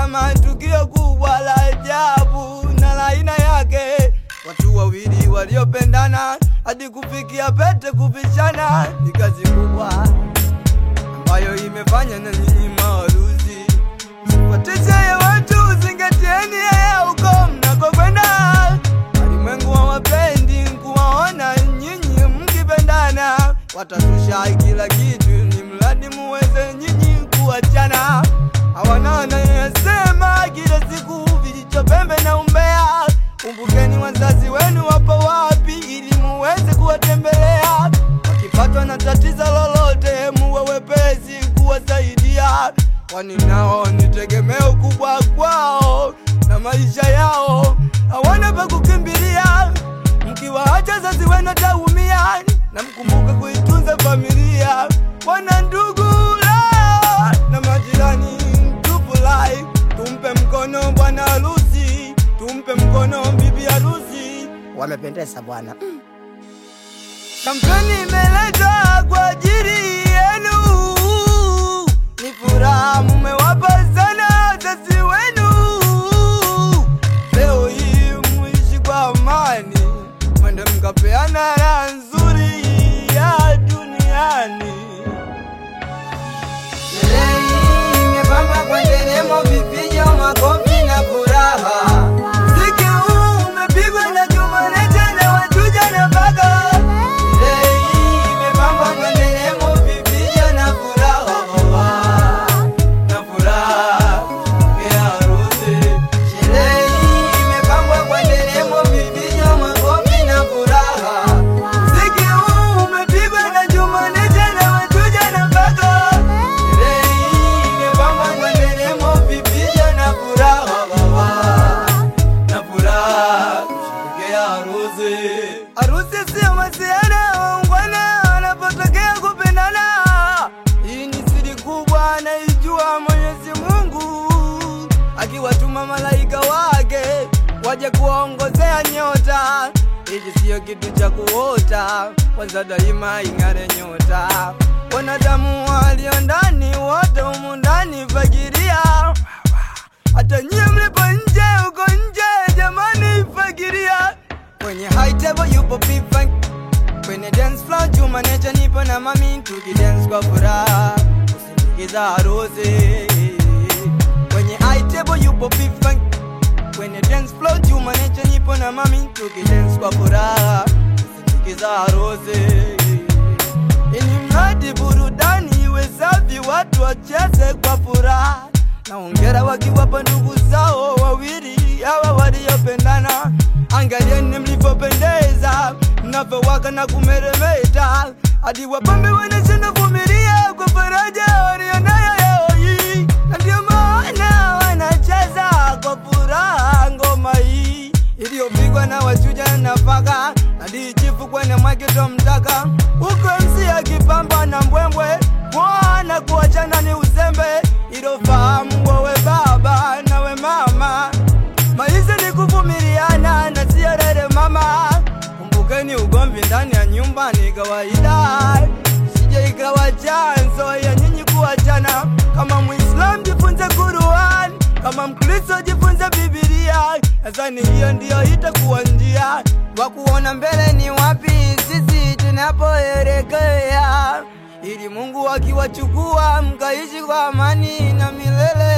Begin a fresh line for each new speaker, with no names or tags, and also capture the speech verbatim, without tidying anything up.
kama tukio kubwa la ajabu na la aina yake. Watu wawili waliopendana hadi kufikia pete kupishana, ni kazi kubwa ambayo imefanya na nyinyi maharusi. Wateja ya watu, zingatieni ya huko mnakokwenda. Walimwengu hawapendi kuwaona nyinyi mkipendana. Watatusha kila kitu ni mradi muweze nyinyi kuachana. Hawana wanayosema kila siku vijicho pembe na umbea. Kumbukeni wazazi wenu wapo wapi ili muweze kuwatembelea. Wakipatwa na tatizo lolote muwe wepesi kuwasaidia, kwani nao ni tegemeo kubwa kwao na maisha yao. Hawana pa kukimbilia. Mkiwaacha wazazi wenu taumia, na mkumbuke kuitunza familia. Wana ndugu la na majirani, tufurahi, tumpe mkono bwana harusi, tumpe mkono bibi harusi. Wamependeza bwana. Kampeni imeletwa kwa ajili yenu, ni furaha mmewapa sana wazazi wenu. Leo hii muishi kwa amani, mwende mkapeana raha nzuri ya duniani. Sherehe hii imepambwa kwa nderemo, vifijo, makofi na furaha. Muziki huu umepigwa na Juma Nature na Wachuja na Baga. Sherehe hii imepambwa kwa nderemo, vifijo na furaha na furaha ya harusi. Sherehe hii imepambwa kwa nderemo, vifijo, makofi na furaha. Muziki huu umepigwa na Juma Nature na Wachuja na Baga. Sherehe hii imepambwa kwa nderemo, vifijo na furaha na furaha ya harusi. Harusi sio masiara, ungwana wanapotokea kupendana. Hii ni siri kubwa anaijua Mwenyezi Mungu, akiwatuma malaika wake waje kuwaongozea nyota. Hiki sio kitu cha kuota, kwanza daima ing'are nyota. Wanadamu walio ndani wote humu ndani fakiria. Hata nyie mlipo nje, uko nje jamani fakiria. Kwenye high table yupo P-Funk, kwenye dance floor Juma Nature nipo na mami, tukidance kwa furaha kusindikiza harusi. Kwenye high table yupo P-Funk, kwenye dance floor Juma Nature nipo na mami, tukidance kwa furaha kusindikiza harusi. Ini mradi burudani iwe safi, watu wacheze kwa furaha. Na hongera wakiwapa ndugu zao wawili hawa waliopendana. Angalieni mlivyopendeza, mnavyowaka na kumeremeta, hadi wapambe wanashinda vumilia kwa faraja walionayo leo hii. Na ndio maana wanacheza kwa furaha ngoma hii iliyopigwa na Wachuja na Baga, hadi chifu kwenye mwaketo mtaka. Uko M C akipamba na mbwembwe, mwana kuachana ni uzembe. Ilofahamu wewe baba na we mama, maisha ni kuvumiliana na siyo rere mama. Kumbukeni ugomvi ndani ya nyumba ni kawaida, sije ikawa chanzo ya nyinyi kuachana. Kama Muislam jifunze Qur'an, kama Mkristo jifunze Biblia. Nadhani hiyo ndiyo itakuwa njia wa kuona mbele ni wapi sisi tunapoelekea, ili Mungu akiwachukua mkaishi kwa amani na milele.